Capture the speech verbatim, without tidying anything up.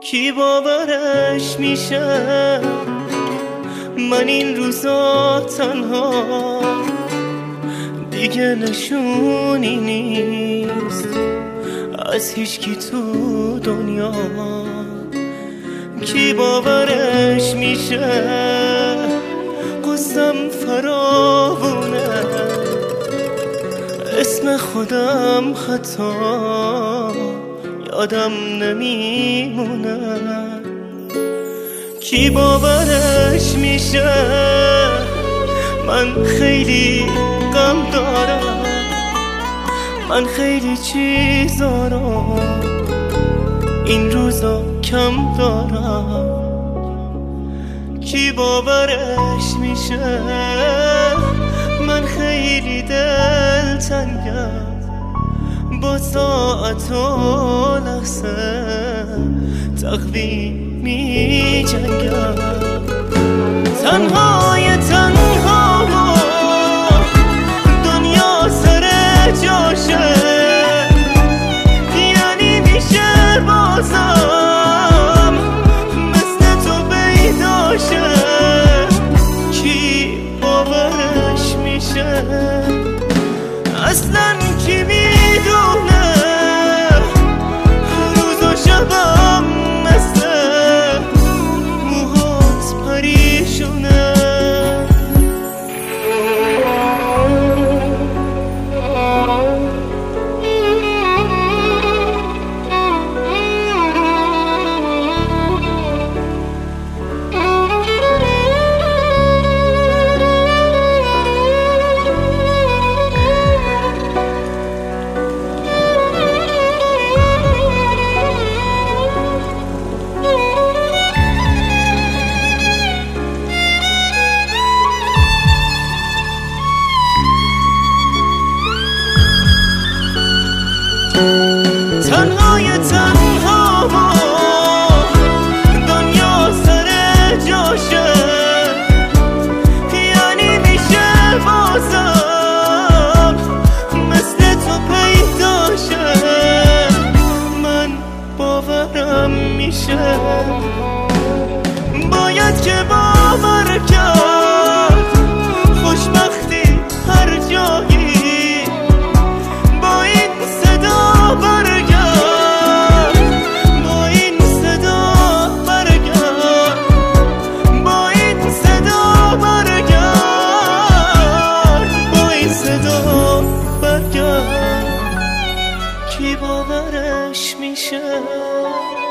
کی باورش میشه من این روزا تنها دیگه نشونی نیست از هیچکی تو دنیا. کی باورش میشه قصم فراوونه اسم خودم حتی یادم نمیمونه. کی باورش میشه من خیلی غم دارم، من خیلی چیزا رو این روزا کم دارم. کی باورش میشه من خیلی دلتنگم با ساعت و لحظه تقویم می جنگم. تنهای تنها و دنیا سر جاشه یعنی میشه بازم مثل تو بیداشه. کی باورش میشه اصلا کی میدونه روز و شبم مثل موهات پریشونه. تنهای تنها و دنیا سر جاشه یعنی میشه بازم مثل تو پیداشه. من باورم میشه باید که باور کرد خوشبختی هر جایی با این صدا برگرد، با این صدا برگرد، با این صدا برگرد، با این صدا برگرد. کی باورش میشه